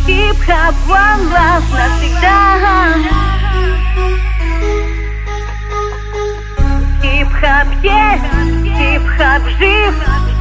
Хип-хоп, one love навсегда. Хип-хоп есть, хип-хоп жив.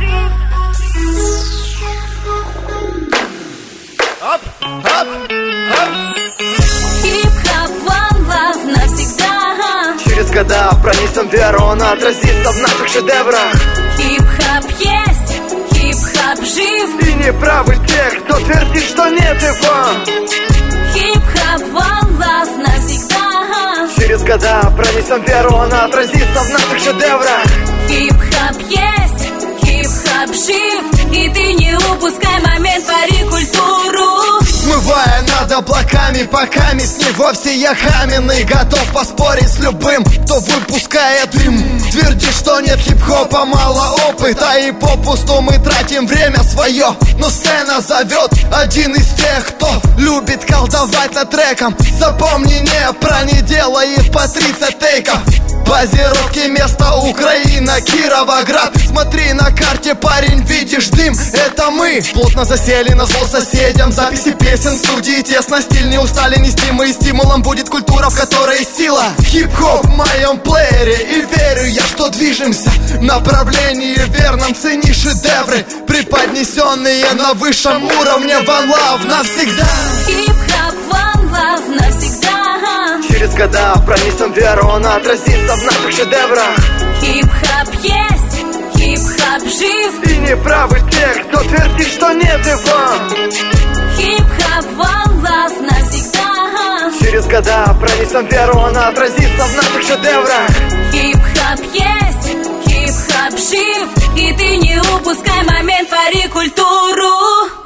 Хип-хоп, one love навсегда. Через года пронесем веру, он отразится в наших шедеврах. Хип-хоп есть, хип-хоп жив. И не правы те, кто твердит, что нет его. Хип-хоп, one love навсегда. Через года пронесем веру, он отразится в наших шедеврах. Хип-хоп есть, хип-хоп жив. И ты не упускай момент, твори культуру. Смывая над облаками, пока с него все я каменный. Готов поспорить с любым, кто выпускает дым. Твердит, что нет хип-хопа, мало опыта, и попусту мы тратим время свое. Но сцена зовет, один из тех, кто любит колдовать над треком. Запомни, не делает по 30 тейков. Базировки место Украина, Кировоград. Смотри на карте, парень, видишь дым, это мы. Плотно засели на зло соседям. Записи песен в студии тесно. Стиль не устали нести мы, и стимулом будет культура, в которой сила. Хип-хоп в моем плеере, и верю я, что движемся в направлении верном. Цени шедевры, преподнесенные на высшем уровне. One love навсегда. Хип-хоп, one love навсегда. Через года пронесем веру, он отразится в наших шедеврах. Хип-хоп есть, хип-хоп жив. И не правы те, кто твердит, что нет его. Хип-хоп, one love навсегда. Через года пронесем веру, он отразится в наших шедеврах. Хип-хоп есть, хип-хоп жив. И ты не упускай момент, твори культуру.